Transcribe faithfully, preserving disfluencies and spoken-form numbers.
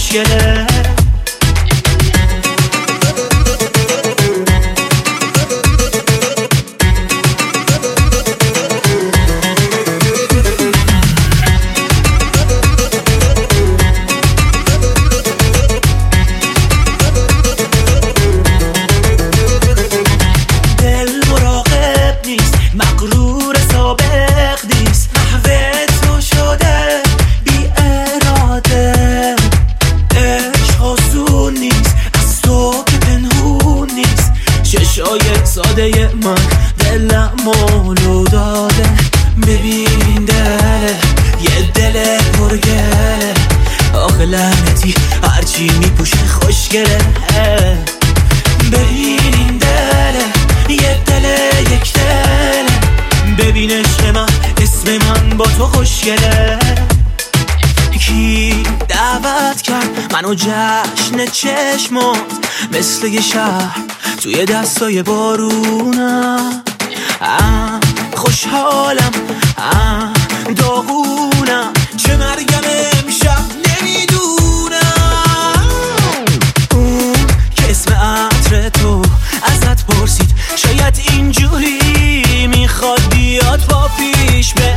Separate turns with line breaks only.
خوشگله. چشای ساده من دلم مولو داده. ببین دله یه دل پرگله، آخه لعنتی هرچی میپوشه خوشگله. ببین این دله یه دل یک دله، ببین عشق من اسم من با تو خوشگله. کی دعوت کرد منو جشن چشمات مثل یه شهر توی دستای بارونم. ام خوشحالم ام داغونم، چه مرگم امشب نمیدونم. اون که اسم عطر تو ازت پرسید، شاید اینجوری میخواد بیاد با پیش